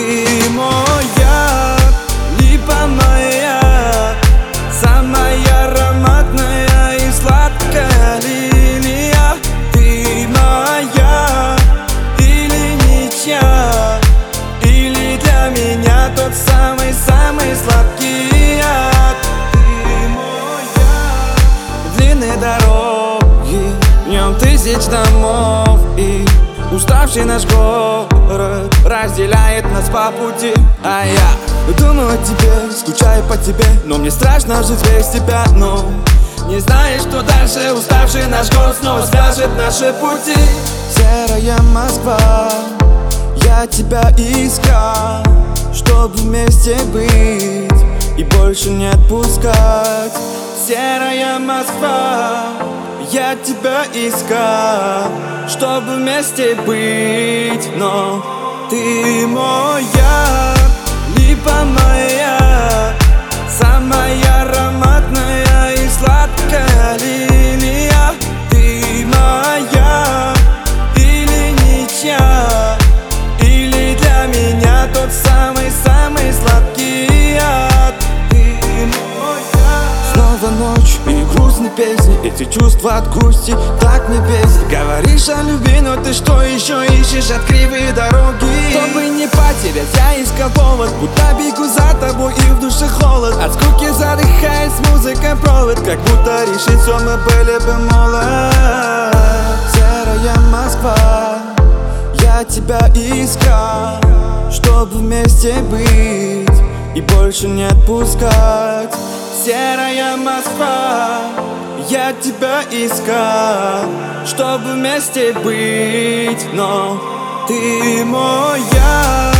Ты моя, липа моя, самая ароматная и сладкая лилия. Ты моя или ничья, или для меня тот самый-самый сладкий яд. Ты моя. Длинные дороги, в нем тысяч домов, и уставший наш город разделяет нас по пути. А я думаю о тебе, скучаю по тебе, но мне страшно жить без тебя. Но не знаешь, что дальше, уставший наш город снова свяжет наши пути. Серая Москва, я тебя искал, чтобы вместе быть и больше не отпускать. Серая Москва, я тебя искал, чтобы вместе быть. Но ты моя, липа моя, самая ароматная и сладкая лилия. Ты моя или ничья, или для меня тот самый-самый сладкий яд. Ты моя. Снова ночь и грустные песни, эти чувства от грусти так не бесит. Говоришь о любви, но ты что еще ищешь от кривые дороги? Чтобы не потерять, я искал повод, будто бегу за тобой и в душе холод. От скуки задыхаясь, музыкой провод, как будто решить все мы были бы молод. Серая Москва, я тебя искал, чтобы вместе быть и больше не отпускать. Серая Москва, я тебя искал, чтобы вместе быть. Но ты моя,